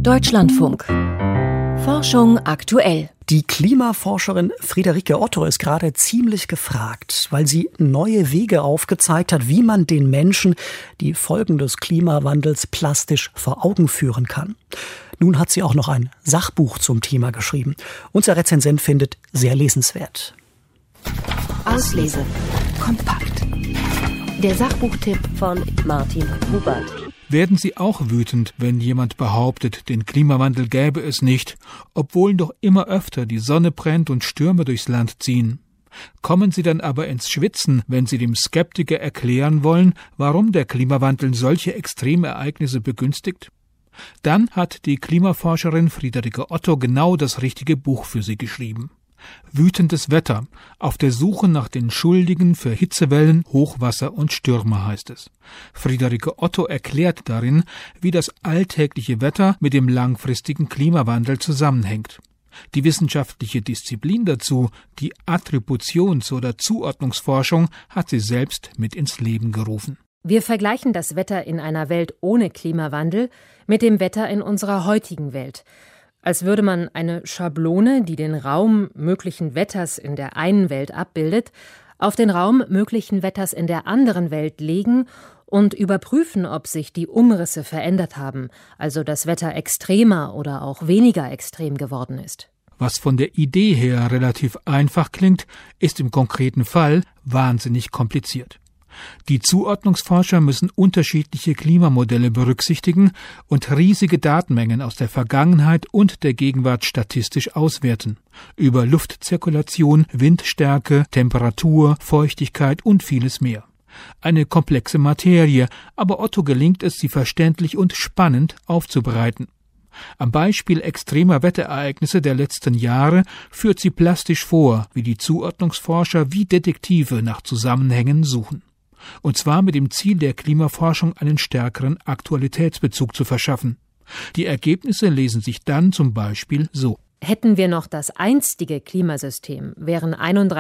Deutschlandfunk. Forschung aktuell. Die Klimaforscherin Friederike Otto ist gerade ziemlich gefragt, weil sie neue Wege aufgezeigt hat, wie man den Menschen die Folgen des Klimawandels plastisch vor Augen führen kann. Nun hat sie auch noch ein Sachbuch zum Thema geschrieben. Unser Rezensent findet sehr lesenswert. Auslese. Kompakt. Der Sachbuchtipp von Martin Hubert. Werden Sie auch wütend, wenn jemand behauptet, den Klimawandel gäbe es nicht, obwohl doch immer öfter die Sonne brennt und Stürme durchs Land ziehen? Kommen Sie dann aber ins Schwitzen, wenn Sie dem Skeptiker erklären wollen, warum der Klimawandel solche Extremereignisse begünstigt? Dann hat die Klimaforscherin Friederike Otto genau das richtige Buch für Sie geschrieben. Wütendes Wetter. Auf der Suche nach den Schuldigen für Hitzewellen, Hochwasser und Stürme heißt es. Friederike Otto erklärt darin, wie das alltägliche Wetter mit dem langfristigen Klimawandel zusammenhängt. Die wissenschaftliche Disziplin dazu, die Attributions- oder Zuordnungsforschung, hat sie selbst mit ins Leben gerufen. Wir vergleichen das Wetter in einer Welt ohne Klimawandel mit dem Wetter in unserer heutigen Welt. Als würde man eine Schablone, die den Raum möglichen Wetters in der einen Welt abbildet, auf den Raum möglichen Wetters in der anderen Welt legen und überprüfen, ob sich die Umrisse verändert haben, also das Wetter extremer oder auch weniger extrem geworden ist. Was von der Idee her relativ einfach klingt, ist im konkreten Fall wahnsinnig kompliziert. Die Zuordnungsforscher müssen unterschiedliche Klimamodelle berücksichtigen und riesige Datenmengen aus der Vergangenheit und der Gegenwart statistisch auswerten. Über Luftzirkulation, Windstärke, Temperatur, Feuchtigkeit und vieles mehr. Eine komplexe Materie, aber Otto gelingt es, sie verständlich und spannend aufzubereiten. Am Beispiel extremer Wetterereignisse der letzten Jahre führt sie plastisch vor, wie die Zuordnungsforscher wie Detektive nach Zusammenhängen suchen. Und zwar mit dem Ziel der Klimaforschung einen stärkeren Aktualitätsbezug zu verschaffen. Die Ergebnisse lesen sich dann zum Beispiel so. Hätten wir noch das einstige Klimasystem, wären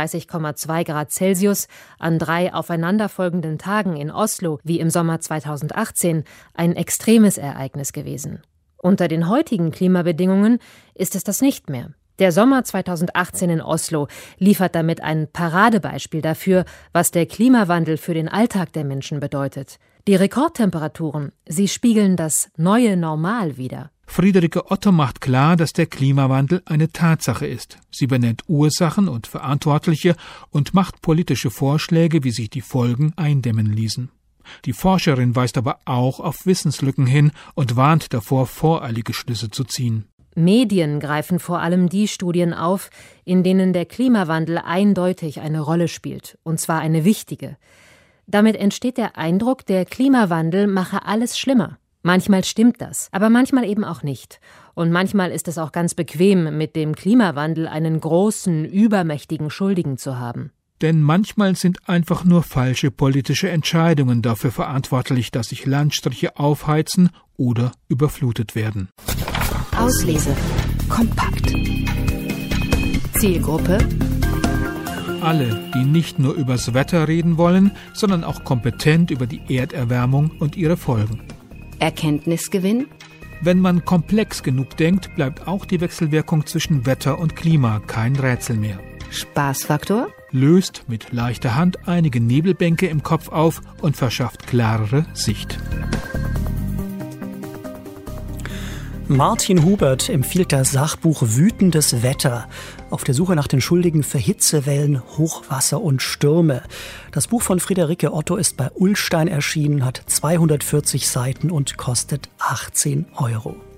31,2 Grad Celsius an 3 aufeinanderfolgenden Tagen in Oslo wie im Sommer 2018 ein extremes Ereignis gewesen. Unter den heutigen Klimabedingungen ist es das nicht mehr. Der Sommer 2018 in Oslo liefert damit ein Paradebeispiel dafür, was der Klimawandel für den Alltag der Menschen bedeutet. Die Rekordtemperaturen, sie spiegeln das neue Normal wider. Friederike Otto macht klar, dass der Klimawandel eine Tatsache ist. Sie benennt Ursachen und Verantwortliche und macht politische Vorschläge, wie sich die Folgen eindämmen ließen. Die Forscherin weist aber auch auf Wissenslücken hin und warnt davor, voreilige Schlüsse zu ziehen. Medien greifen vor allem die Studien auf, in denen der Klimawandel eindeutig eine Rolle spielt, und zwar eine wichtige. Damit entsteht der Eindruck, der Klimawandel mache alles schlimmer. Manchmal stimmt das, aber manchmal eben auch nicht. Und manchmal ist es auch ganz bequem, mit dem Klimawandel einen großen, übermächtigen Schuldigen zu haben. Denn manchmal sind einfach nur falsche politische Entscheidungen dafür verantwortlich, dass sich Landstriche aufheizen oder überflutet werden. Auslese. Kompakt. Zielgruppe: Alle, die nicht nur übers Wetter reden wollen, sondern auch kompetent über die Erderwärmung und ihre Folgen. Erkenntnisgewinn: Wenn man komplex genug denkt, bleibt auch die Wechselwirkung zwischen Wetter und Klima kein Rätsel mehr. Spaßfaktor: Löst mit leichter Hand einige Nebelbänke im Kopf auf und verschafft klarere Sicht. Martin Hubert empfiehlt das Sachbuch Wütendes Wetter. Auf der Suche nach den Schuldigen für Hitzewellen, Hochwasser und Stürme. Das Buch von Friederike Otto ist bei Ullstein erschienen, hat 240 Seiten und kostet 18 €.